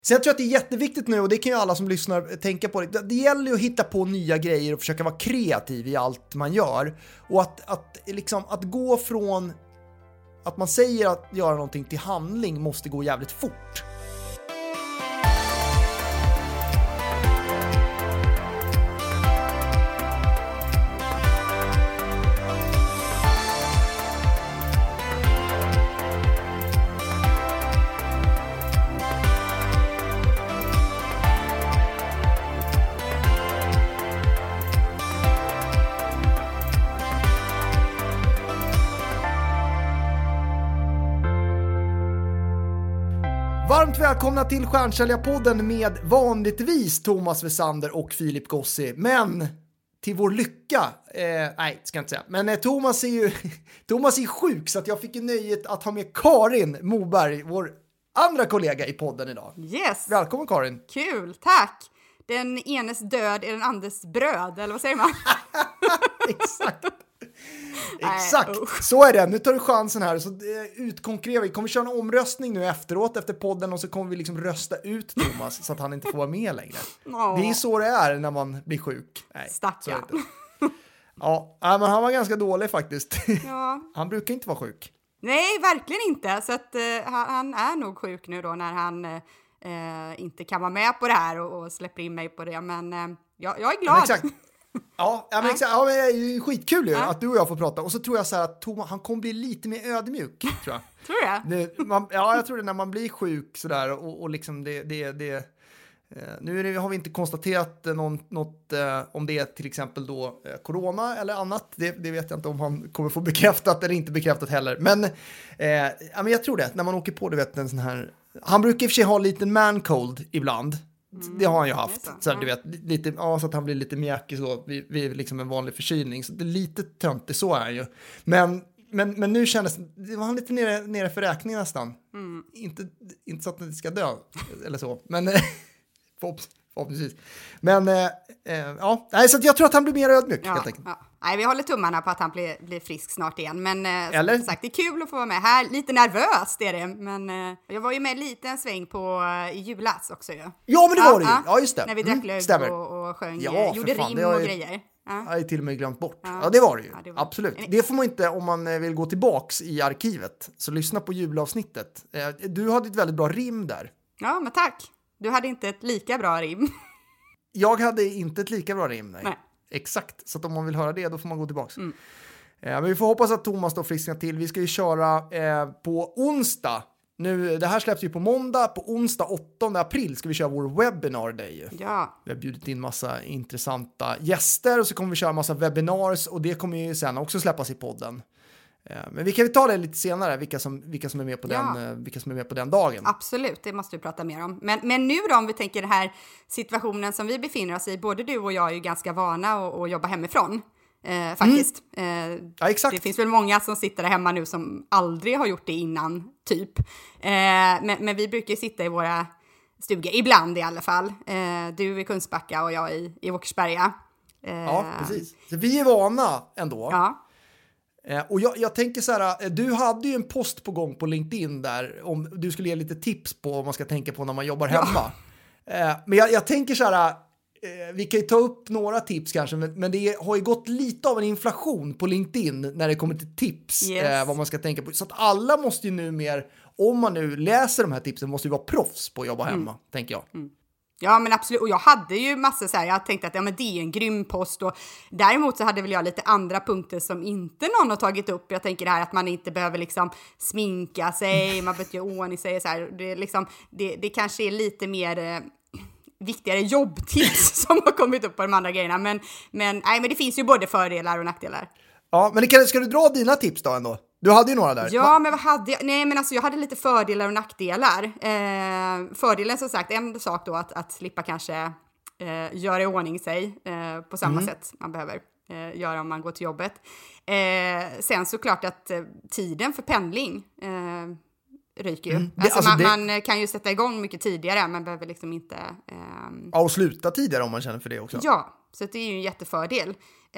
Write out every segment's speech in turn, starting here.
Så jag tror att det är jätteviktigt nu, och det kan ju alla som lyssnar tänka på det gäller ju att hitta på nya grejer och försöka vara kreativ i allt man gör. Och att gå från att man säger att göra någonting till handling måste gå jävligt fort. Varmt välkomna till Stjärnsäljarpodden med vanligtvis Thomas Wessander och Filip Gossi. Men till vår lycka, nej ska jag inte säga, men Thomas är sjuk så att jag fick ju nöjet att ha med Karin Moberg, vår andra kollega i podden idag. Yes! Välkommen Karin! Kul, tack! Den enes död är den andres bröd, eller vad säger man? Exakt! Exakt, så är det. Nu tar du chansen här. Så utkonkurrerar vi. Kommer köra en omröstning nu efteråt efter podden och så kommer vi liksom rösta ut Thomas så att han inte får vara med längre. Det är så det är när man blir sjuk. Stackarn. Ja, men han var ganska dålig faktiskt. Ja. Han brukar inte vara sjuk. Nej, verkligen inte. Så att han är nog sjuk nu då när han inte kan vara med på det här och släpper in mig på det. Men jag är glad. Men exakt. Ja, men exakt. Ja, men det är skitkul ju att du och jag får prata. Och så tror jag så här att Thomas, han kommer bli lite mer ödmjuk, tror jag. Tror du det? Ja, jag tror det när man blir sjuk sådär och liksom nu har vi inte konstaterat något om det till exempel då corona eller annat. Det vet jag inte om han kommer få bekräftat eller inte bekräftat heller. Men jag tror det. När man åker på, du vet, en sån här... Han brukar i och för sig ha en liten man cold ibland. Det har han ju haft. Så du vet, lite, så att han blir lite mjäkig så vid liksom en vanlig förkylning. Så det är lite töntigt, så är han ju. Men nu kändes det var han lite nere för räkning nästan. Inte så att han ska dö eller så. Men förhoppningsvis. Men så att jag tror att han blir mer ödmjuk helt enkelt. Ja. Nej, vi håller tummarna på att han blir frisk snart igen. Men som sagt, det är kul att få vara med här. Lite nervöst är det. Men jag var ju med lite en sväng i julas också. Ja, men det var det ju. Ja, just det. När vi drack löv och sjöng, gjorde rim och grejer. Jag har till och med glömt bort. Ja, det var det ju. Ja, absolut. Det får man inte om man vill gå tillbaks i arkivet. Så lyssna på julavsnittet. Du hade ett väldigt bra rim där. Ja, men tack. Du hade inte ett lika bra rim. Jag hade inte ett lika bra rim, nej. Exakt, så att om man vill höra det då får man gå tillbaks. Men vi får hoppas att Thomas då frisknar till. Vi ska ju köra på onsdag. Nu, det här släpps ju på måndag. På onsdag 8 april ska vi köra vår webinar day. Ja. Vi har bjudit in massa intressanta gäster och så kommer vi köra massa webinars och det kommer ju sen också släppas i podden. Men vi kan ju ta det lite senare, vilka som är med på den dagen. Absolut, det måste vi prata mer om. Men nu då, om vi tänker den här situationen som vi befinner oss i, både du och jag är ju ganska vana att jobba hemifrån. Faktiskt. Ja, exakt. Det finns väl många som sitter där hemma nu som aldrig har gjort det innan, typ. Men vi brukar ju sitta i våra stugor, ibland i alla fall. Du i Kungsbacka och jag i Åkersberga. Ja, precis. Så vi är vana ändå. Ja. Och jag tänker så här, du hade ju en post på gång på LinkedIn där om du skulle ge lite tips på vad man ska tänka på när man jobbar hemma. Men jag tänker så här, vi kan ju ta upp några tips kanske, men det har ju gått lite av en inflation på LinkedIn när det kommer till tips, vad man ska tänka på. Så att alla måste ju nu mer, om man nu läser de här tipsen, måste ju vara proffs på att jobba hemma, tänker jag. Ja, men absolut. Och jag hade ju massor så här, jag tänkte att men det är en grym post. Och däremot så hade väl jag lite andra punkter som inte någon har tagit upp. Jag tänker det här att man inte behöver liksom sminka sig, man behöver inte göra ordning sig. Så här. Det kanske är lite mer viktigare jobbtips som har kommit upp på de andra grejerna. Men det finns ju både fördelar och nackdelar. Ja, men ska du dra dina tips då ändå? Du hade ju några där. Ja, men vad hade jag? Nej, men alltså jag hade lite fördelar och nackdelar. Fördelen som sagt, en sak då att slippa kanske göra i ordning sig på samma sätt man behöver göra om man går till jobbet. Sen såklart att tiden för pendling ryker ju. Man kan ju sätta igång mycket tidigare, man behöver liksom inte... Ja, och sluta tidigare om man känner för det också. Ja, så det är ju en jättefördel.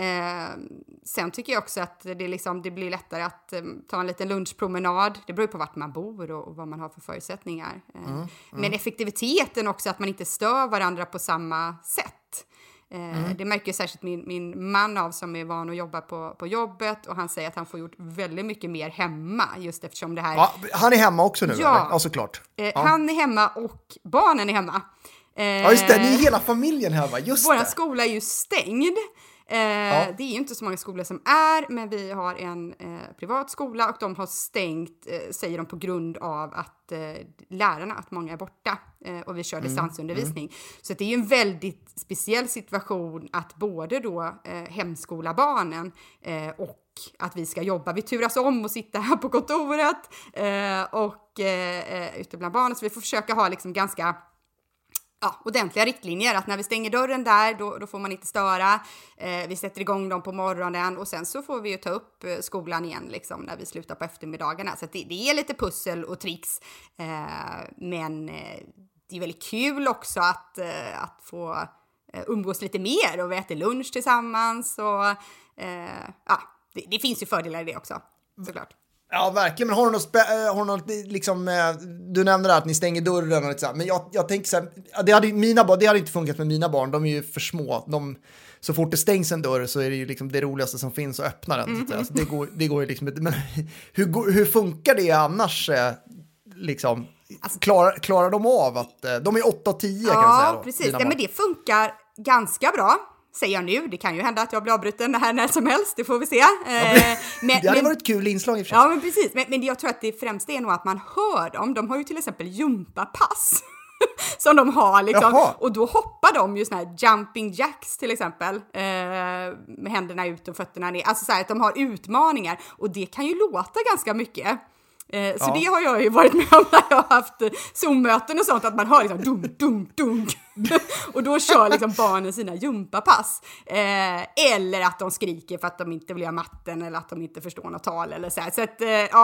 Sen tycker jag också att det blir lättare att ta en liten lunchpromenad. Det beror på vart man bor och vad man har för förutsättningar. Men effektiviteten också, att man inte stör varandra på samma sätt. Det märker ju särskilt min man av, som är van att jobba på jobbet, och han säger att han får gjort väldigt mycket mer hemma, just eftersom det här... Ja, han är hemma också nu, ja, eller? Ja, såklart. Han är hemma och barnen är hemma. Ja, just det, ni är hela familjen hemma, just Vår det. skola är ju stängd. Det är ju inte så många skolor som är, men vi har en privat skola och de har stängt, säger de, på grund av att lärarna, att många är borta och vi kör distansundervisning. Så det är ju en väldigt speciell situation att både då hemskola barnen och att vi ska jobba. Vi turas om och sitta här på kontoret och ute bland barnen, så vi får försöka ha liksom ganska ordentliga riktlinjer, att när vi stänger dörren där, då får man inte störa. Vi sätter igång dem på morgonen och sen så får vi ju ta upp skolan igen liksom, när vi slutar på eftermiddagarna. Så att det är lite pussel och tricks. Men det är väldigt kul också att få umgås lite mer, och vi äter lunch tillsammans. Och det finns ju fördelar i det också, såklart. Ja, verkligen. Men har du något liksom, du nämnde där att ni stänger dörren och lite så här, men jag tänker så här, det hade inte funkat med mina barn, de är ju för små. Så fort det stängs en dörr så är det ju liksom det roligaste som finns att öppna den. Så alltså, det går ju liksom inte. Men hur funkar det annars liksom? Alltså, klarar de av att de är 8-10 kan jag säga då? Precis. Ja, men det funkar ganska bra. Säger jag nu, det kan ju hända att jag blir avbruten här när som helst, det får vi se. Det hade varit ett kul inslag i och för sig. Ja, men precis. Men jag tror att det främst är nog att man hör dem. De har ju till exempel gympapass som de har liksom. Jaha. Och då hoppar de ju såna här jumping jacks till exempel. Med händerna ut och fötterna ner. Alltså så här att de har utmaningar. Och det kan ju låta ganska mycket. Så det har jag ju varit med om när jag har haft Zoom-möten och sånt, att man hör liksom dunk, dunk, dunk. Och då kör liksom barnen sina gympapass. Eller att de skriker för att de inte vill göra matten, eller att de inte förstår något tal eller så här. Så att,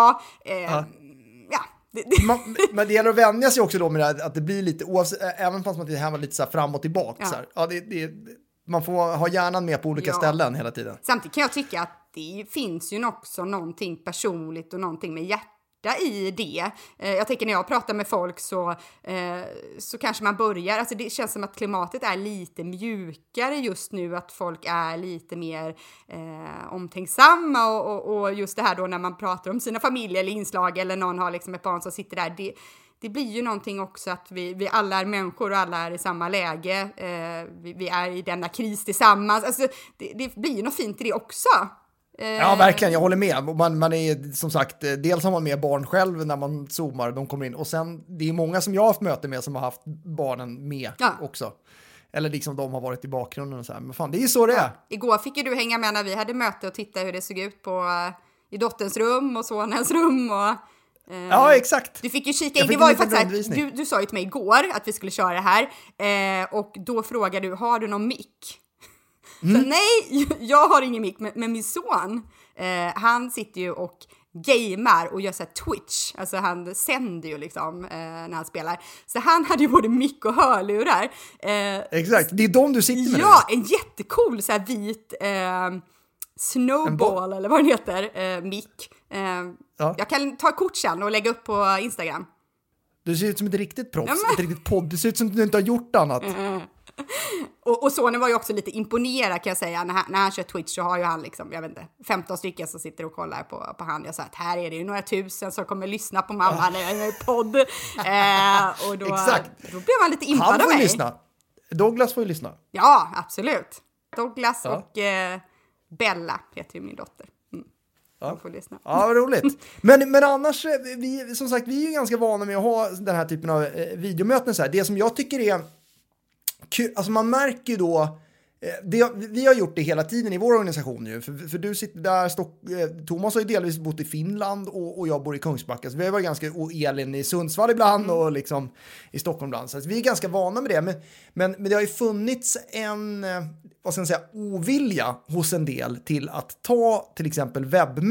Men det gäller att vänja sig också då med det, att det blir lite, även fast man det här var lite så här fram och tillbaka. Så här. Ja, man får ha hjärnan med på olika ställen hela tiden. Samtidigt kan jag tycka att det finns ju också någonting personligt och någonting med hjärtat i det. Jag tänker när jag pratar med folk så kanske man börjar, alltså det känns som att klimatet är lite mjukare just nu, att folk är lite mer omtänksamma och just det här då när man pratar om sina familjer eller inslag, eller någon har liksom ett barn som sitter där, det blir ju någonting också att vi alla är människor och alla är i samma läge, vi är i denna kris tillsammans, alltså det blir ju något fint i det också. Ja, verkligen, jag håller med. Man är som sagt, dels har man med barn själv när man zoomar, de kommer in. Och sen, det är många som jag har haft möte med som har haft barnen med också. Eller liksom de har varit i bakgrunden och så här. Men fan, det är ju så det är. Igår fick ju du hänga med när vi hade möte och titta hur det såg ut i dotterns rum och sonens rum och... Ja, exakt. Du fick ju kika in, det var ju faktiskt här, du sa ju till mig igår att vi skulle köra det här. Och då frågade du, har du någon mick? Så nej, jag har ingen mick, men min son, han sitter ju och gamer och gör så här Twitch. Alltså han sänder ju liksom när han spelar. Så han hade ju både mick och hörlurar. Exakt, det är de du sitter med. Ja, en jättecool så här vit snowball eller vad den heter, mick. Jag kan ta kort sen och lägga upp på Instagram. Du ser ut som ett riktigt proffs, ett riktigt podd. Du ser ut som att du inte har gjort annat. Och sonen var ju också lite imponerad kan jag säga. När han kör Twitch så har ju han liksom, jag vet inte, 15 stycken som sitter och kollar på han. Jag sa att här är det ju några tusen som kommer lyssna på mamma när jag är podd. Och då, exakt. Då blev han lite impad av mig. Han får lyssna. Douglas får ju lyssna. Ja, absolut. Douglas och Bella heter ju min dotter. Får lyssna. Ja, vad roligt. Men annars, som sagt, vi är ju ganska vana med att ha den här typen av videomöten. Så här. Det som jag tycker är kul, alltså man märker ju då, vi har gjort det hela tiden i vår organisation ju, för du sitter där, Thomas har ju delvis bott i Finland och jag bor i Kungsbacka, så vi har varit ganska, och Elin i Sundsvall ibland och liksom i Stockholm ibland, så vi är ganska vana med det, men det har ju funnits en, vad ska man säga, ovilja hos en del till att ta till exempel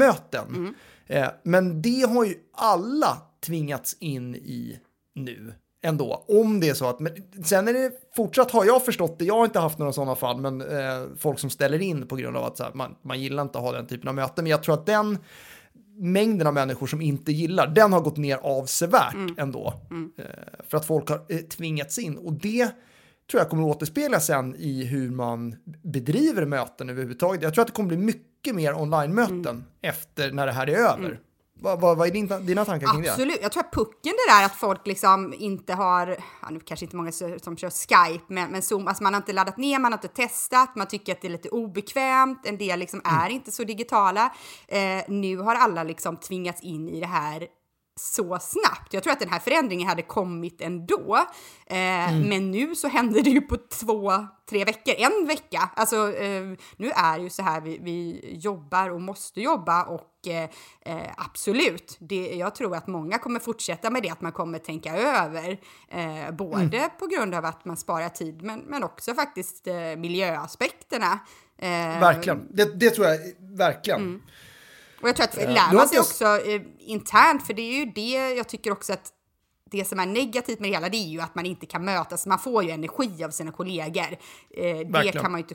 webbmöten, men det har ju alla tvingats in i nu. ändå, om det är så att, men sen är det fortsatt, har jag förstått det, jag har inte haft några sådana fall, men folk som ställer in på grund av att så här, man gillar inte att ha den typen av möten, men jag tror att den mängden av människor som inte gillar, den har gått ner avsevärt ändå, för att folk har tvingats in, och det tror jag kommer att återspegla sen i hur man bedriver möten överhuvudtaget. Jag tror att det kommer bli mycket mer online-möten efter när det här är över. Vad är dina tankar kring det? Absolut, jag tror att pucken det där att folk liksom inte har, nu kanske inte många som kör Skype, men Zoom, alltså man har inte laddat ner, man har inte testat, man tycker att det är lite obekvämt, en del liksom är inte så digitala. Nu har alla liksom tvingats in i det här så snabbt. Jag tror att den här förändringen hade kommit ändå. Men nu så händer det ju på 2-3 veckor. En vecka. Alltså nu är det ju så här vi jobbar och måste jobba, och absolut. Jag tror att många kommer fortsätta med det, att man kommer tänka över. Både på grund av att man sparar tid, men också faktiskt miljöaspekterna. Verkligen. Det tror jag verkligen. Och jag tror att lär man sig också internt, för det är ju det jag tycker också att det som är negativt med det hela, det är ju att man inte kan mötas. Man får ju energi av sina kollegor. Det kan man ju inte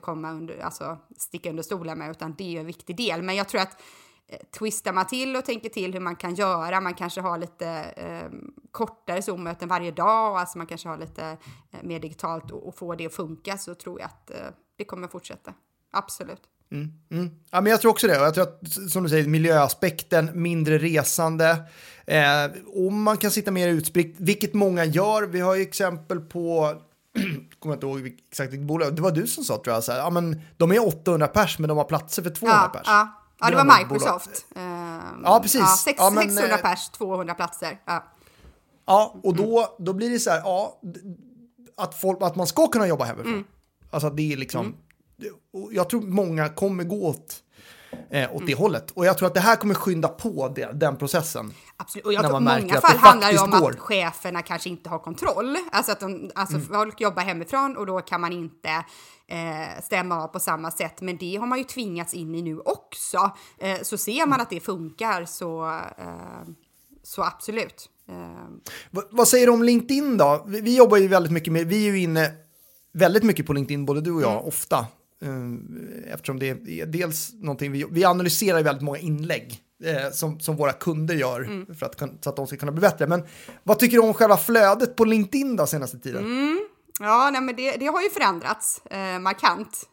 sticka under stolen med, utan det är ju en viktig del. Men jag tror att twistar man till och tänker till hur man kan göra, man kanske har lite kortare Zoom-möten varje dag, alltså man kanske har lite mer digitalt och får det att funka, så tror jag att det kommer fortsätta. Absolut. Ja, men jag tror också det. Jag tror att, som du säger, miljöaspekten, mindre resande, och man kan sitta mer utspritt, vilket många gör. Vi har ju exempel på, kommer inte ihåg exakt vilket bolag, det var du som sa, tror jag, så här, ja, men de är 800 pers, men de har platser för 200 pers. Ja, det var Microsoft. Ja, precis. 600 pers, 200 platser. Ja, och då blir det så här, att man ska kunna jobba hemifrån. Alltså det är liksom, jag tror många kommer gå åt det hållet. Och jag tror att det här kommer skynda på den processen. Absolut. Och jag tror att många fall handlar det om att cheferna kanske inte har kontroll. Alltså att folk jobbar hemifrån, och då kan man inte stämma av på samma sätt. Men det har man ju tvingats in i nu också. Så ser man att det funkar, så absolut. Vad säger du om LinkedIn då? Vi jobbar ju väldigt mycket med, vi är ju inne väldigt mycket på LinkedIn, både du och jag, ofta. Eftersom det är dels någonting vi analyserar väldigt många inlägg som våra kunder gör för så att de ska kunna bli bättre. Men vad tycker du om själva flödet på LinkedIn då senaste tiden? Ja, nej, men det har ju förändrats markant.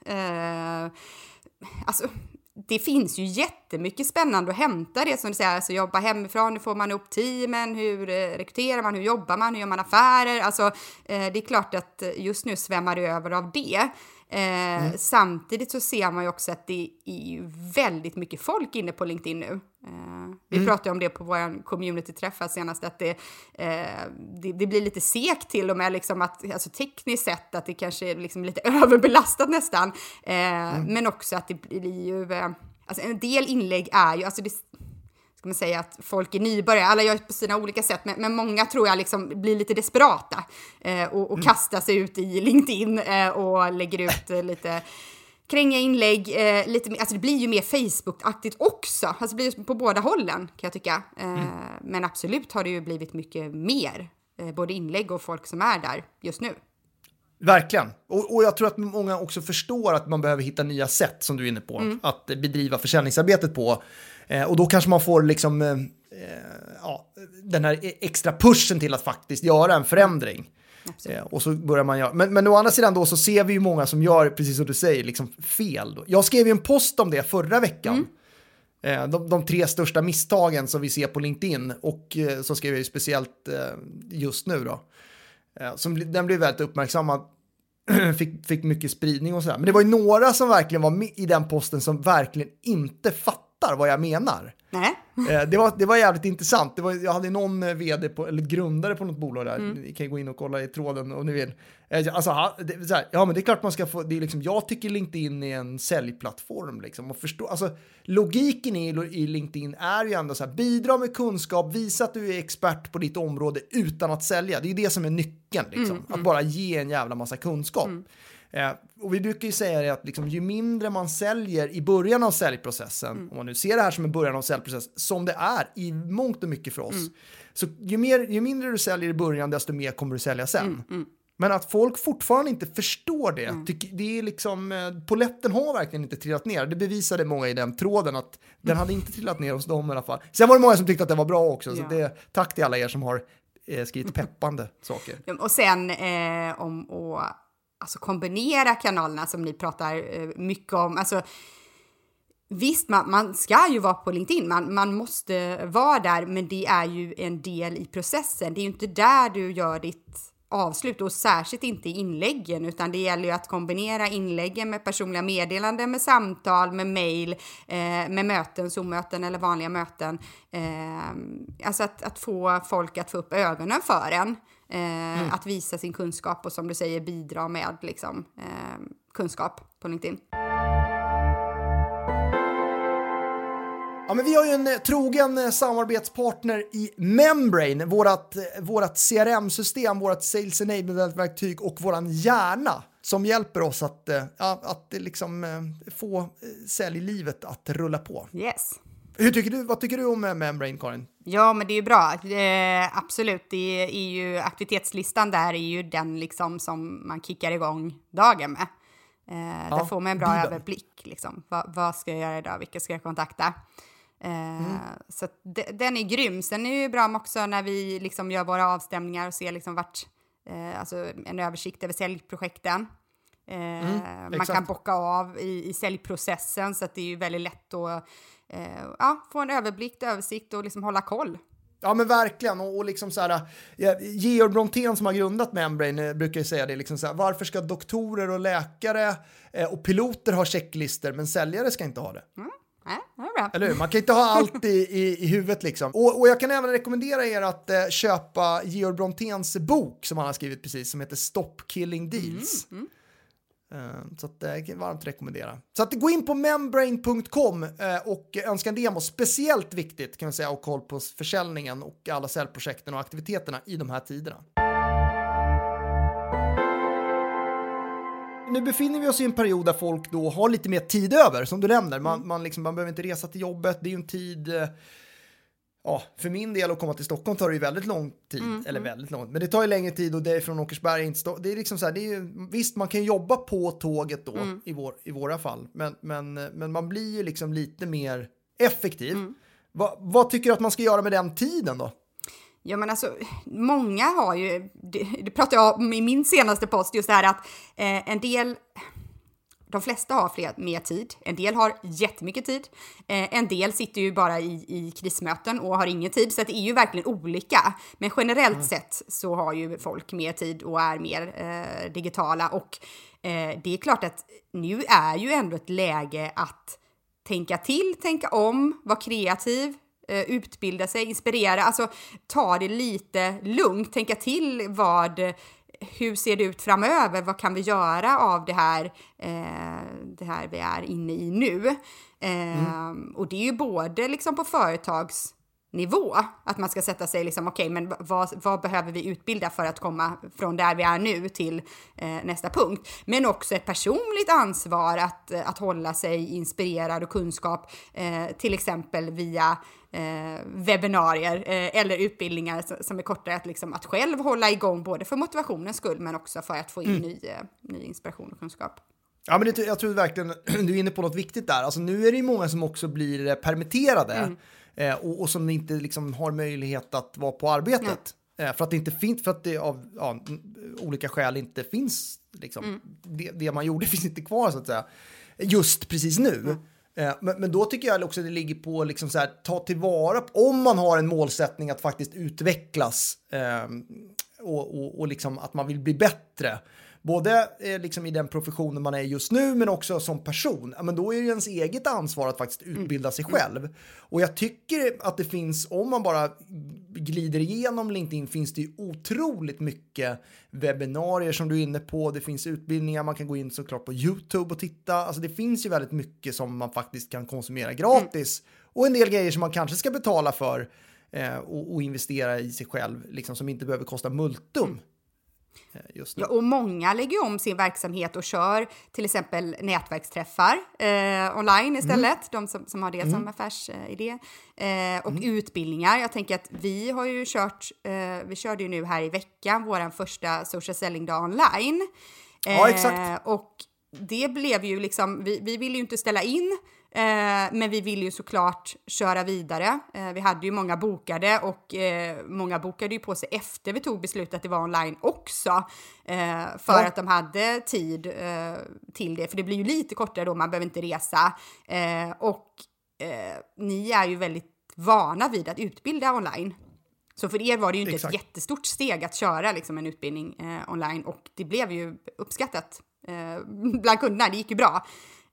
Alltså, det finns ju jättemycket spännande att hämta, det som du säger, alltså jobba hemifrån, hur får man upp teamen, hur rekryterar man, hur jobbar man, hur gör man affärer, alltså det är klart att just nu svämmar det över av det. Samtidigt så ser man ju också att det är ju väldigt mycket folk inne på LinkedIn nu. Vi pratade om det på vår community-träffar senast, att det blir lite segt till och med, liksom att, alltså tekniskt sett att det kanske är liksom lite överbelastat nästan. Men också att det blir ju, alltså en del inlägg är ju, alltså det, ska man säga att folk är nybörjare, alla gör på sina olika sätt, men många tror jag liksom blir lite desperata och kastar sig ut i LinkedIn och lägger ut lite kränga inlägg, alltså det blir ju mer Facebook-aktigt också, alltså det blir ju på båda hållen kan jag tycka, men absolut har det ju blivit mycket mer, både inlägg och folk som är där just nu. Verkligen. Och jag tror att många också förstår att man behöver hitta nya sätt, som du är inne på, att bedriva försäljningsarbetet på. Och då kanske man får liksom, den här extra pushen till att faktiskt göra en förändring. Och så börjar man göra. Men å andra sidan då så ser vi ju många som gör, precis som du säger, liksom fel. Då. Jag skrev ju en post om det förra veckan. De 3 största misstagen som vi ser på LinkedIn. Och så skrev jag ju speciellt just nu då. Den blev väldigt uppmärksammad. Fick mycket spridning och sådär. Men det var ju några som verkligen var med i den posten som verkligen inte fattar vad jag menar. Nej. Det var jävligt intressant. Jag hade någon vd eller grundare på något bolag där. Ni kan gå in och kolla i tråden om ni vill. Alltså, men det är klart man ska få, det är liksom, jag tycker LinkedIn är en säljplattform liksom, och förstå, alltså logiken i LinkedIn är ju ändå så här, bidra med kunskap, visa att du är expert på ditt område utan att sälja. Det är ju det som är nyckeln liksom, att bara ge en jävla massa kunskap. Och vi brukar ju säga det att liksom, ju mindre man säljer i början av säljprocessen, om man nu ser det här som en början av säljprocess, som det är i mångt och mycket för oss. Så ju mindre du säljer i början, desto mer kommer du sälja sen. Men att folk fortfarande inte förstår det. Det är liksom, poletten har verkligen inte trillat ner. Det bevisade många i den tråden att den hade inte trillat ner hos dem i alla fall. Sen var det många som tyckte att det var bra också. Så tack till alla er som har skrivit peppande saker. Och sen om att alltså kombinera kanalerna som ni pratar mycket om. Alltså, visst, man ska ju vara på LinkedIn. Man måste vara där, men det är ju en del i processen. Det är ju inte där du gör ditt avslut, och särskilt inte i inläggen, utan det gäller ju att kombinera inläggen med personliga meddelanden, med samtal, med mejl, med möten, Zoom-möten eller vanliga möten. Alltså att få folk att få upp ögonen för en, att visa sin kunskap och som du säger bidra med liksom, kunskap på LinkedIn. Ja, men vi har ju en trogen samarbetspartner i Membrane, vårat CRM-system, vårat Sales Enablement-verktyg och våran hjärna som hjälper oss att liksom, få säljlivet att rulla på. Yes. Vad tycker du om Membrane, Karin? Ja, men det är ju bra. Absolut, det är ju aktivitetslistan där är ju den liksom som man kickar igång dagen med. Där får man en bra överblick. Liksom. Vad ska jag göra idag? Vilka ska jag kontakta? Så den är grym. Sen är det ju bra också när vi liksom gör våra avstämningar och ser liksom alltså en översikt över säljprojekten. Man kan bocka av i säljprocessen, så att det är ju väldigt lätt att få en översikt och liksom hålla koll. Ja, men verkligen. Och liksom så här, Georg Brontén som har grundat Membrane brukar ju säga det liksom så här: varför ska doktorer och läkare och piloter ha checklister men säljare ska inte ha det? Det är bra. Eller hur? Man kan inte ha allt i huvudet liksom. Och jag kan även rekommendera er att köpa Georg Bronténs bok som han har skrivit precis, som heter Stop Killing Deals. Så att det kan varmt rekommendera. Så att gå in på membrane.com och önska en demo. Speciellt viktigt kan man säga, och koll på försäljningen och alla säljprojekten och aktiviteterna i de här tiderna. Nu befinner vi oss i en period där folk då har lite mer tid över, som du nämner. Man behöver inte resa till jobbet. Det är ju en tid... för min del att komma till Stockholm tar det ju väldigt lång tid, eller väldigt långt, men det tar ju längre tid, och det är från Åkersberga inte det är liksom så här, det är ju, visst man kan jobba på tåget då i våra fall, men man blir ju liksom lite mer effektiv. Vad tycker du att man ska göra med den tiden då? Ja, men alltså, många har ju, det pratade jag om i min senaste post, just det här att de flesta har mer tid. En del har jättemycket tid. En del sitter ju bara i krismöten och har ingen tid. Så det är ju verkligen olika. Men generellt sett så har ju folk mer tid och är mer digitala. Och det är klart att nu är ju ändå ett läge att tänka till, tänka om, vara kreativ, utbilda sig, inspirera. Alltså ta det lite lugnt, tänka till hur ser det ut framöver? Vad kan vi göra av det här vi är inne i nu? Och det är ju både liksom på företagsnivå, att man ska sätta sig liksom, okej, men vad behöver vi utbilda för att komma från där vi är nu till nästa punkt? Men också ett personligt ansvar att hålla sig inspirerad och kunskap, till exempel via webbinarier eller utbildningar som är kortare, att själv hålla igång både för motivationens skull men också för att få in ny inspiration och kunskap. Ja, men jag tror verkligen du är inne på något viktigt där. Alltså, nu är det ju många som också blir permitterade och som inte liksom har möjlighet att vara på arbetet. För att det inte finns, för att det av olika skäl inte finns liksom, det man gjorde finns inte kvar så att säga just precis nu. Men då tycker jag också att det ligger på liksom så här, ta tillvara om man har en målsättning att faktiskt utvecklas och liksom att man vill bli bättre. Både liksom i den professionen man är just nu men också som person. Men då är det ju ens eget ansvar att faktiskt utbilda sig själv. Och jag tycker att det finns, om man bara glider igenom LinkedIn, finns det ju otroligt mycket webbinarier som du är inne på. Det finns utbildningar, man kan gå in såklart på YouTube och titta. Alltså det finns ju väldigt mycket som man faktiskt kan konsumera gratis. Och en del grejer som man kanske ska betala för och investera i sig själv, liksom, som inte behöver kosta multum. just nu. Ja, och många lägger om sin verksamhet och kör till exempel nätverksträffar online istället. De som har det som affärsidé. Och utbildningar. Jag tänker att vi har ju vi körde ju nu här i veckan våran första social selling-dag online. Ja, exakt. Och det blev ju liksom, vi ville ju inte ställa in, men vi ville ju såklart köra vidare. Vi hade ju många bokade och många bokade ju på sig efter vi tog beslutet att det var online också. För att de hade tid till det. För det blir ju lite kortare då, man behöver inte resa. Och ni är ju väldigt vana vid att utbilda online. Så för er var det ju inte ett jättestort steg att köra liksom en utbildning online. Och det blev ju uppskattat bland kunderna, det gick ju bra.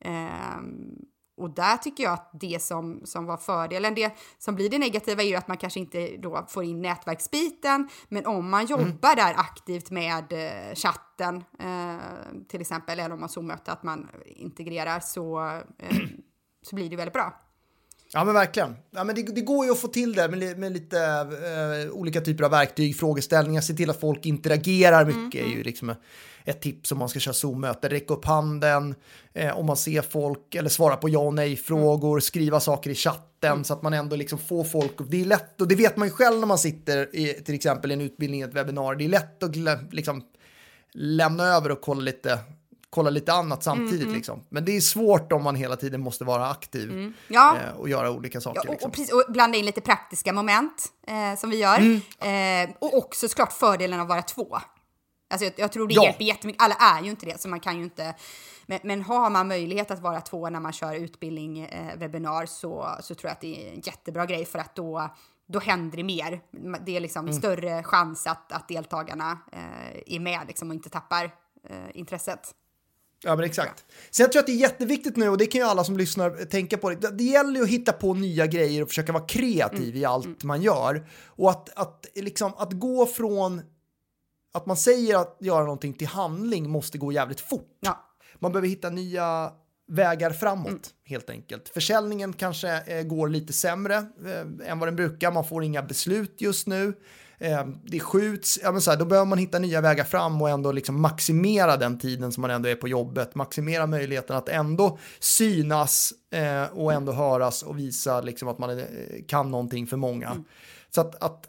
Och där tycker jag att det som var fördelen, det som blir det negativa är ju att man kanske inte då får in nätverksbiten. Men om man jobbar där aktivt med chatten till exempel, eller om man Zoom-möte, att man integrerar så blir det väldigt bra. Ja men verkligen. Ja, men det går ju att få till det med lite olika typer av verktyg, frågeställningar, se till att folk interagerar mycket är ju liksom ett tips om man ska köra Zoom-möte. Räcka upp handen om man ser folk eller svara på ja och nej-frågor, skriva saker i chatten så att man ändå liksom får folk. Det är lätt, och det vet man ju själv när man sitter i till exempel i en utbildning, ett webbinar. Det är lätt att liksom lämna över och kolla lite annat samtidigt liksom. Men det är svårt om man hela tiden måste vara aktiv och göra olika saker. Ja, liksom. och blanda in lite praktiska moment som vi gör. Och också såklart fördelen av att vara två. Alltså jag tror det hjälper jättemycket. Alla är ju inte det, så man kan ju inte. Men har man möjlighet att vara två när man kör utbildning, webbinar, så tror jag att det är en jättebra grej, för att då händer det mer. Det är liksom större chans att deltagarna är med liksom, och inte tappar intresset. Ja men exakt. Så jag tror att det är jätteviktigt nu, och det kan ju alla som lyssnar tänka på det. Det gäller ju att hitta på nya grejer och försöka vara kreativ i allt man gör. Och att gå från att man säger att göra någonting till handling måste gå jävligt fort. Ja. Man behöver hitta nya vägar framåt helt enkelt. Försäljningen kanske går lite sämre än vad den brukar. Man får inga beslut just nu. Det skjuts, då behöver man hitta nya vägar fram och ändå liksom maximera den tiden som man ändå är på jobbet, maximera möjligheten att ändå synas och ändå höras och visa liksom att man kan någonting för många. Så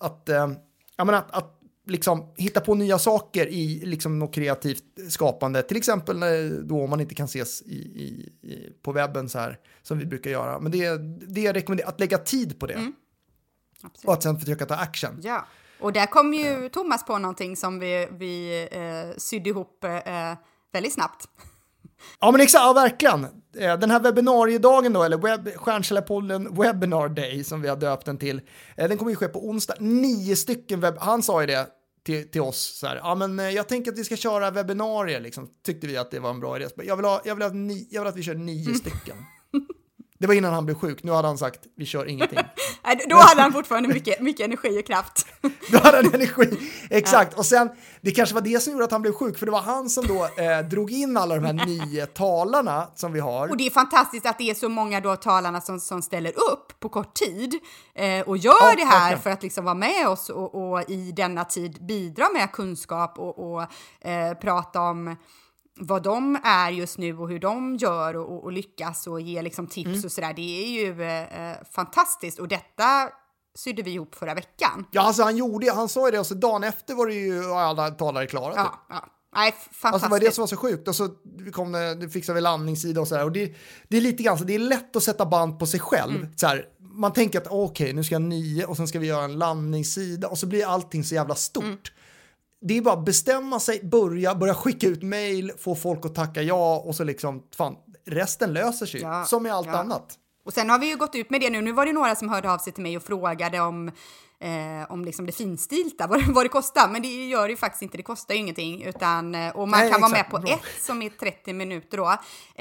att liksom hitta på nya saker i liksom något kreativt skapande, till exempel då om man inte kan ses på webben så här som vi brukar göra, men det är rekommenderat att lägga tid på det och att sen försöka ta action. Ja. Och där kom ju Thomas på någonting som vi sydde ihop väldigt snabbt. Ja men exakt, ja, verkligen. Den här webbinariedagen då, eller Stjärnkällarpodden Webinar Day som vi har döpt den till, den kommer ju ske på onsdag. 9 stycken han sa ju det till oss så här, ja men jag tänker att vi ska köra webbinarier liksom. Tyckte vi att det var en bra idé. Jag vill att vi kör 9 stycken. Det var innan han blev sjuk. Nu hade han sagt, vi kör ingenting. Då hade han fortfarande mycket energi och kraft. Då hade han energi, exakt. Och sen, det kanske var det som gjorde att han blev sjuk. För det var han som då drog in alla de här 9 talarna som vi har. Och det är fantastiskt att det är så många då talarna som ställer upp på kort tid. Och gör det här för att liksom vara med oss och i denna tid bidra med kunskap och prata om vad de är just nu och hur de gör och lyckas och ge liksom tips och sådär. Det är ju fantastiskt. Och detta sydde vi ihop förra veckan. Ja, alltså han sa ju det, och så dagen efter var det ju alla talare klara. Ja. Nej, fantastiskt. Alltså det var det som var så sjukt. Och så fixade vi landningssida och sådär. Och det är lite grann så det är lätt att sätta band på sig själv. Så här, man tänker att okej, nu ska jag 9 och sen ska vi göra en landningssida. Och så blir allting så jävla stort. Det är bara att bestämma sig, börja skicka ut mejl, få folk att tacka ja, och så liksom, fan, resten löser sig som med allt annat. Och sen har vi ju gått ut med det nu. Nu var det några som hörde av sig till mig och frågade om liksom det finstilta, vad det kostar. Men det gör det ju faktiskt inte, det kostar ju ingenting. Och man kan vara med på ett som är 30 minuter då,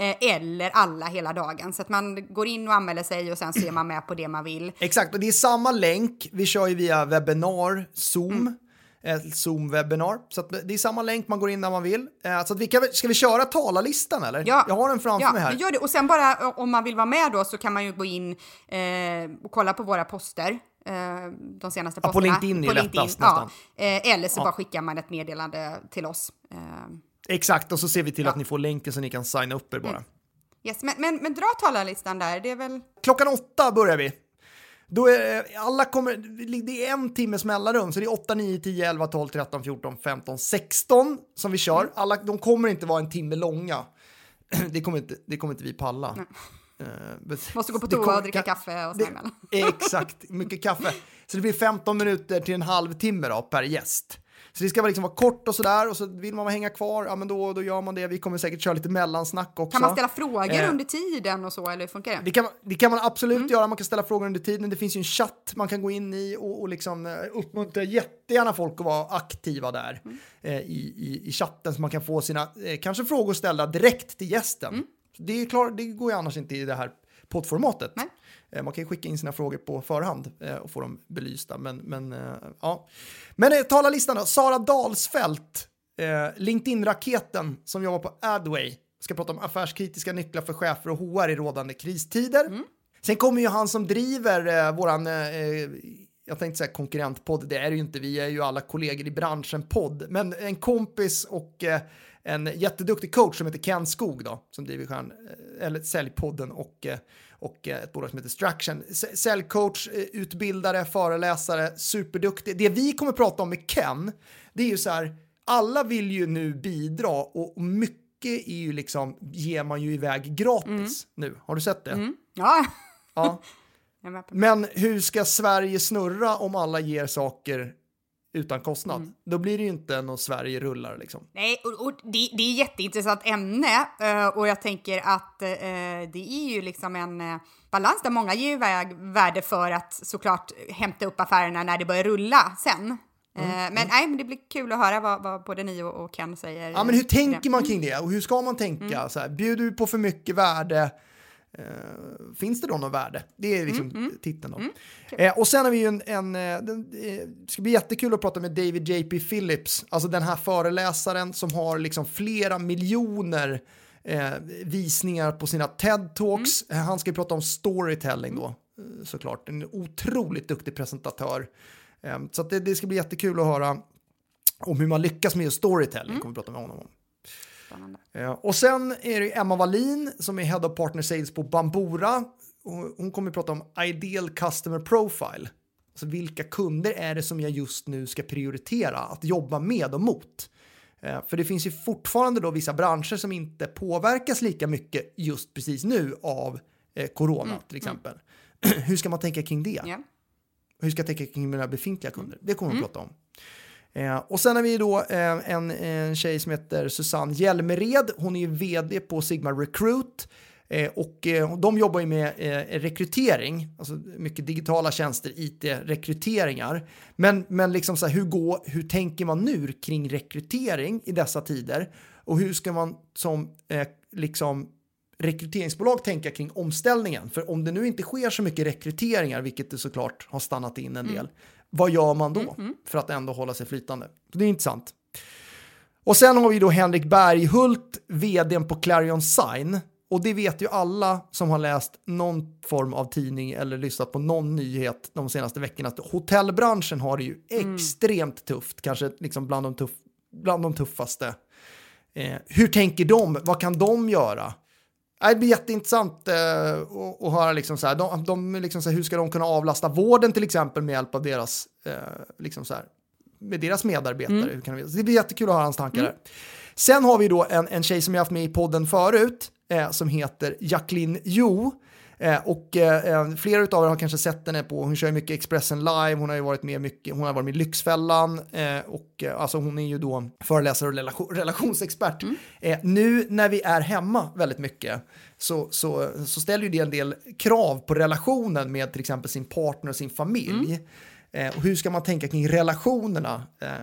eller alla hela dagen. Så att man går in och anmäler sig och sen ser man med på det man vill. Exakt, och det är samma länk. Vi kör ju via webbinar, Zoom. Zoom-webinar. Så att det är samma länk, man går in när man vill. Så att ska vi köra talarlistan eller? Ja. Jag har den framför mig här. Ja, gör det. Och sen bara om man vill vara med då så kan man ju gå in och kolla på våra poster de senaste posterna. På LinkedIn är lättast nästan. Eller så bara skickar man ett meddelande till oss. Exakt, och så ser vi till att ni får länken så ni kan signa upp er bara. Yes, men dra talarlistan där, det är väl... 8:00 börjar vi. Då är det är en timmes mellanrum, så det är 8, 9, 10, 11, 12, 13, 14, 15, 16 som vi kör. De kommer inte vara en timme långa. Det kommer inte vi palla. Måste gå på toa och dricka kaffe och sådär. Exakt, mycket kaffe. Så det blir 15 minuter till en halvtimme då, per gäst. Så det ska liksom vara kort och sådär, och så vill man hänga kvar, ja men då gör man det. Vi kommer säkert köra lite mellansnack också. Kan man ställa frågor under tiden och så, eller funkar det? Det kan man absolut göra, man kan ställa frågor under tiden. Det finns ju en chatt man kan gå in i och liksom uppmuntra jättegärna folk att vara aktiva där i chatten, så man kan få sina kanske frågor ställda direkt till gästen. Det är klart, det går ju annars inte i det här poddformatet. Nej. Man kan ju skicka in sina frågor på förhand och få dem belysta. Men talarlistan då. Sara Dalsfält, LinkedIn-raketen som jobbar på Adway, ska prata om affärskritiska nycklar för chefer och HR i rådande kristider. Sen kommer ju han som driver våran, jag tänkte säga konkurrentpodd, det är det ju inte, vi är ju alla kollegor i branschen podd, men en kompis och en jätteduktig coach som heter Ken Skog då, som driver Säljpodden och ett bolag som heter Straction. Säljcoach, utbildare, föreläsare, superduktig. Det vi kommer prata om med Ken, det är ju så här, alla vill ju nu bidra och mycket är ju liksom, ger man ju iväg gratis nu. Har du sett det? Ja. Men hur ska Sverige snurra om alla ger saker utan kostnad? Då blir det ju inte någon Sverige rullar liksom. Nej, och det är ett jätteintressant ämne, och jag tänker att det är ju liksom en balans där många ger iväg värde för att såklart hämta upp affärerna när det börjar rulla sen. Men det blir kul att höra vad både ni och Ken säger. Ja, men hur tänker man kring det? Och hur ska man tänka? Så här, bjuder du på för mycket värde? Finns det då något värde? Det är liksom titeln då. Och sen har vi ju det ska bli jättekul att prata med David J.P. Phillips, alltså den här föreläsaren som har liksom flera miljoner visningar på sina TED-talks. Han ska ju prata om storytelling då, såklart. En otroligt duktig presentatör. Så att det ska bli jättekul att höra om hur man lyckas med storytelling. Kommer vi prata med honom om. Och sen är det Emma Wallin som är Head of Partner Sales på Bambora. Hon kommer att prata om Ideal Customer Profile. Alltså vilka kunder är det som jag just nu ska prioritera att jobba med och mot? För det finns ju fortfarande då vissa branscher som inte påverkas lika mycket just precis nu av corona till exempel. Hur ska man tänka kring det? Yeah. Hur ska jag tänka kring mina befintliga kunder? Det kommer vi att prata om. Och sen har vi då en tjej som heter Susanne Hjälmered. Hon är ju vd på Sigma Recruit. Och de jobbar ju med rekrytering. Alltså mycket digitala tjänster, IT-rekryteringar. Men liksom så här, hur tänker man nu kring rekrytering i dessa tider? Och hur ska man som liksom rekryteringsbolag tänka kring omställningen? För om det nu inte sker så mycket rekryteringar, vilket det såklart har stannat in en del, vad gör man då för att ändå hålla sig flytande? Det är intressant. Och sen har vi då Henrik Berghult, vdn på Clarion Sign. Och det vet ju alla som har läst någon form av tidning eller lyssnat på någon nyhet de senaste veckorna. Hotellbranschen har det ju extremt tufft, kanske liksom bland de tuffaste. Hur tänker de? Vad kan de göra? Det blir jätteintressant att höra liksom så här, de liksom så här, hur ska de kunna avlasta vården till exempel med hjälp av deras liksom så här, med deras medarbetare. Hur kan det blir jättekul att höra hans tankar där. Sen har vi då en tjej som jag haft med i podden förut som heter Jacqueline Jo. Och flera utav er har kanske sett henne på, hon kör mycket Expressen Live, hon har ju varit med mycket, hon har varit med i Lyxfällan och alltså hon är ju då föreläsare och relationsexpert. Nu när vi är hemma väldigt mycket så ställer ju det en del krav på relationen med till exempel sin partner och sin familj. Och hur ska man tänka kring relationerna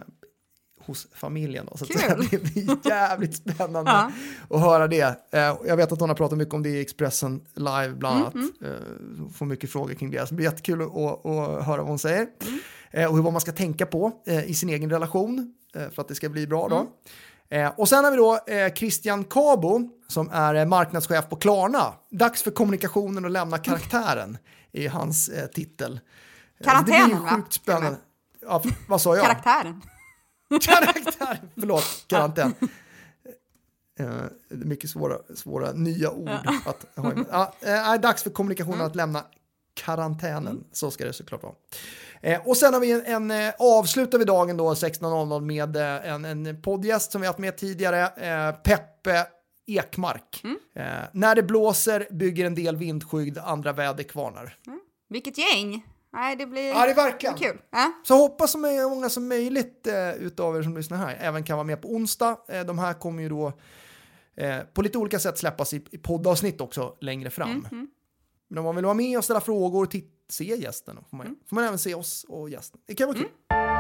hos familjen då, så att det blir jävligt spännande att höra det. Jag vet att hon har pratat mycket om det i Expressen Live bland annat. Får mycket frågor kring det. Så det blir jättekul att höra vad hon säger. Och vad man ska tänka på i sin egen relation för att det ska bli bra då. Och sen har vi då Christian Cabo som är marknadschef på Klarna. Dags för kommunikationen och lämna karaktären i hans titel. Karantänen, det blir ju sjukt spännande. Ja, vad sa jag? Karaktären. Karaktär, förlåt, karantän. Mycket svåra nya ord att ha. Dags för kommunikationen att lämna karantänen. Så ska det såklart vara. Och sen har vi avslutar vi dagen då 16.00 med en poddgäst som vi haft med tidigare, Peppe Ekmark. När det blåser bygger en del vindskydd, andra väderkvarnar. Vilket gäng! Nej, det blir det är verkligen kul. Så hoppas så många som möjligt utav er som lyssnar här även kan vara med på onsdag. De här kommer ju då på lite olika sätt släppas i poddavsnitt också längre fram. Men om man vill vara med och ställa frågor och se gästen får man även se oss och gästen. Det kan vara kul.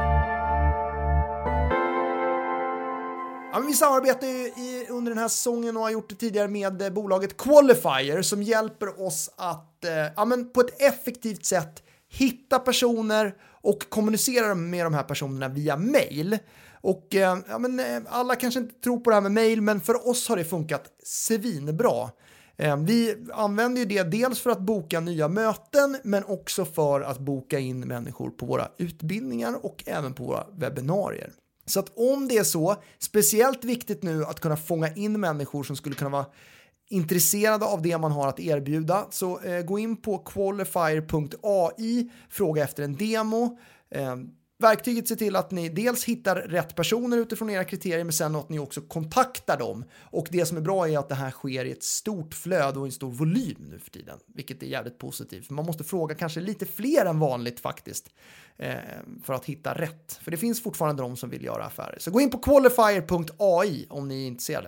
Ja, men vi samarbetar ju under den här säsongen och har gjort det tidigare med bolaget Qualifier som hjälper oss att på ett effektivt sätt hitta personer och kommunicera med de här personerna via mail. Och alla kanske inte tror på det här med mail, men för oss har det funkat svinbra. Vi använder ju det dels för att boka nya möten, men också för att boka in människor på våra utbildningar och även på våra webbinarier. Så att om det är så, speciellt viktigt nu att kunna fånga in människor som skulle kunna vara intresserade av det man har att erbjuda, så gå in på qualifier.ai, fråga efter en demo. Verktyget ser till att ni dels hittar rätt personer utifrån era kriterier, men sen att ni också kontaktar dem. Och det som är bra är att det här sker i ett stort flöde och en stor volym nu för tiden, vilket är jävligt positivt. För man måste fråga kanske lite fler än vanligt faktiskt för att hitta rätt. För det finns fortfarande de som vill göra affärer. Så gå in på qualifier.ai om ni är intresserade.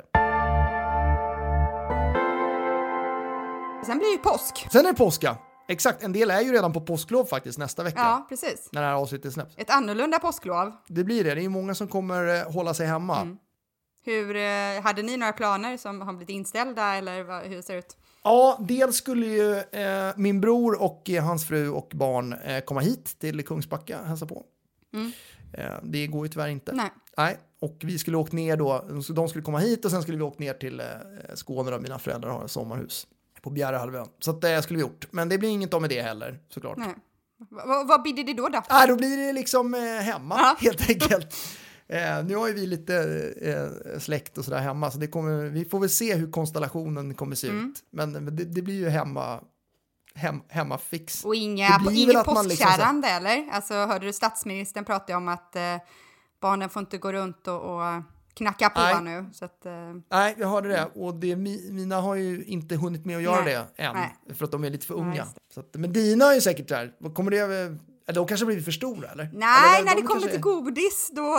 Sen blir det påsk. Sen är det påska. Exakt, en del är ju redan på påsklov faktiskt nästa vecka. Ja, precis. När det här avsnittet släpps. Ett annorlunda påsklov. Det blir det. Det är ju många som kommer hålla sig hemma. Hur, hade ni några planer som har blivit inställda eller hur ser det ut? Ja, dels skulle ju min bror och hans fru och barn komma hit till Kungsbacka och hälsa på. Det går ju tyvärr inte. Nej. Och vi skulle åka ner då, så de skulle komma hit och sen skulle vi åka ner till Skåne där mina föräldrar har ett sommarhus på Bjärehalvön. Så att det skulle vi gjort. Men det blir inget om med det heller, såklart. Nej. Vad blir det då? Då blir det liksom hemma, helt enkelt. Nu har ju vi lite släkt och sådär hemma, så vi får väl se hur konstellationen kommer se ut. Men det blir ju hemmafix. Och inget påskkärrande eller? Alltså hörde du statsministern prata om att barnen får inte gå runt och knacka på nu. Så att, nej, jag hörde det. Och mina har ju inte hunnit med att göra det än. För att de är lite för unga. Så att, men dina är ju säkert där. Kommer det... Då kanske blir för stora, eller? Nej, när det kommer till godis, då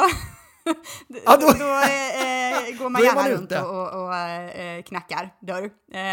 går man gärna runt och knackar dörr.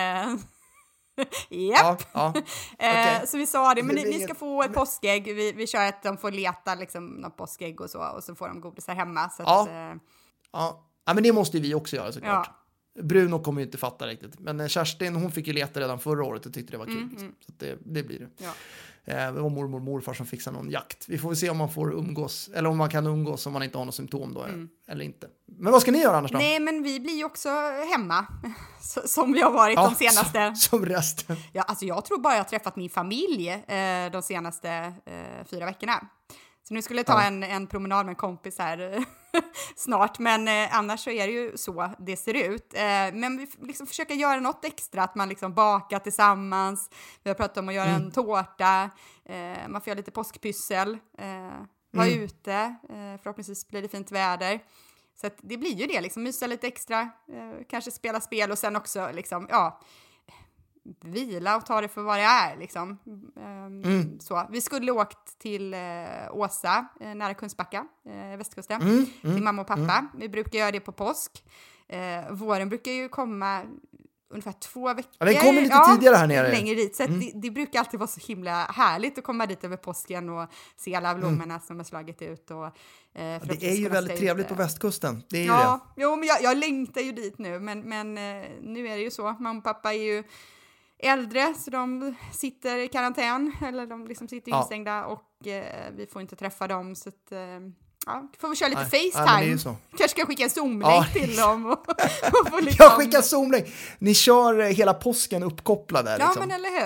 Japp. Okay. Så vi sa det, men ni ska få ett påskägg. Vi kör att de får leta liksom, någon påskägg och så får de godis här hemma. Så att, ja, men det måste ju vi också göra såklart. Bruno kommer ju inte fatta riktigt. Men Kerstin, hon fick ju leta redan förra året och tyckte det var kul. Så att det blir det. Ja. Det var mormor och morfar som fixade någon jakt. Vi får väl se om man får umgås. Eller om man kan umgås om man inte har några symptom då. Eller inte. Men vad ska ni göra annars då? Nej, men vi blir ju också hemma. Som vi har varit de senaste... Som resten. Ja, alltså jag tror bara jag har träffat min familj de senaste 4 veckorna. Så nu skulle jag ta en promenad med en kompis här snart. Men annars så är det ju så det ser ut. Men vi liksom försöker göra något extra. Att man liksom bakar tillsammans. Vi har pratat om att göra en tårta. Man får göra lite påskpyssel. Vara ute. Förhoppningsvis blir det fint väder. Så att det blir ju det. Liksom, mysa lite extra. Kanske spela spel. Och sen också liksom, vila och ta det för vad det är liksom. Så. Vi skulle åkt till Åsa nära Kungsbacka, västkusten, till mamma och pappa. Vi brukar göra det på påsk. Våren brukar ju komma ungefär 2 veckor. Ja, den kommer lite tidigare här nere. Längre dit. Så det brukar alltid vara så himla härligt att komma dit över påsken och se alla blommorna som har slagit ut. Och, det är ju väldigt trevligt på västkusten. Det är ju det. Jo, men jag längtar ju dit nu. Men nu är det ju så. Mamma och pappa är ju äldre, så de sitter i karantän. Eller de liksom sitter instängda och vi får inte träffa dem. Så att... får vi köra lite FaceTime. Kanske ska skicka en Zoom-länk till dem. Och få liksom... Jag skickar Zoom-länk. Ni kör hela påsken uppkopplade. Ja, men eller hur?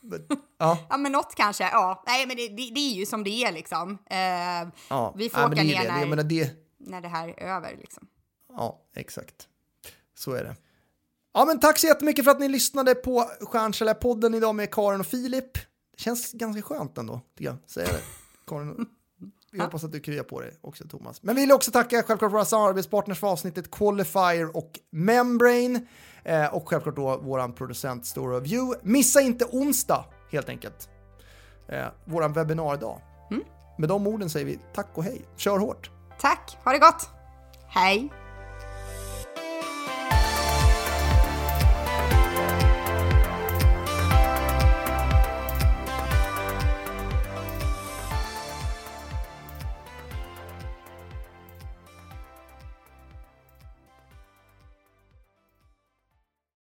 Ja, men något kanske. Ja, nej, men det är ju som det är liksom. Vi får åka ner när det här är över liksom. Ja, exakt. Så är det. Ja, men tack så jättemycket för att ni lyssnade på Stjärnkällarpodden idag med Karin och Filip. Det känns ganska skönt ändå, tycker jag. Säger det. Karin, jag hoppas att du kryar på dig också, Thomas. Men vi vill också tacka självklart våra samarbetspartners för avsnittet Qualifier och Membrane. Och självklart då våran producent Story of You. Missa inte onsdag, helt enkelt. Våran webbinardag. Med de orden säger vi tack och hej. Kör hårt. Tack, ha det gott. Hej.